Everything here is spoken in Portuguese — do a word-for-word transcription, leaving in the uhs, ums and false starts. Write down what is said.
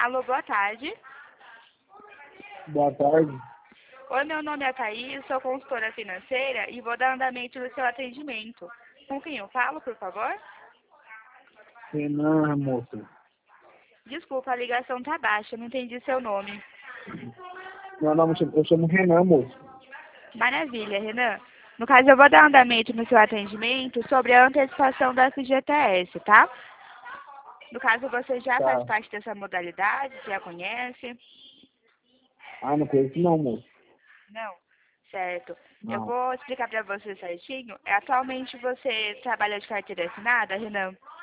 Alô, boa tarde. Boa tarde. Oi, meu nome é Thaís, sou consultora financeira e vou dar andamento no seu atendimento. Com quem eu falo, por favor? Renan, moça. Desculpa, a ligação tá baixa, não entendi seu nome. Meu nome, eu chamo Renan, moça. Maravilha, Renan. No caso, eu vou dar andamento no seu atendimento sobre a antecipação da F G T S, tá? No caso, você já Tá. faz parte dessa modalidade, já conhece? Ah, não conheço não, moça. Não? Certo. Eu Não. vou explicar para você certinho. É, Atualmente você trabalha de carteira assinada, Renan?